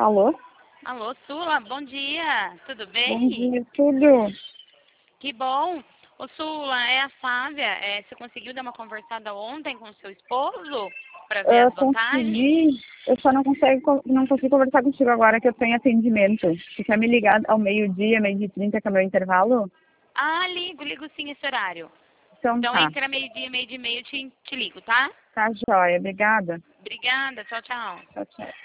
Alô? Alô, Sula, bom dia. Tudo bem? Bom dia, tudo. Que bom. Ô, Sula, é a Flávia. Você conseguiu dar uma conversada ontem com o seu esposo para ver Eu as vantagens? consegui, eu só não consigo conversar contigo agora que eu tenho atendimento. Tu quer me ligar ao meio-dia, 12h30, que é o meu intervalo? Ah, ligo sim esse horário. Então Então, tá, entre meio-dia e meio-dia e meio, eu te ligo, tá? tá joia, obrigada. Obrigada, tchau, tchau. Tchau, tchau.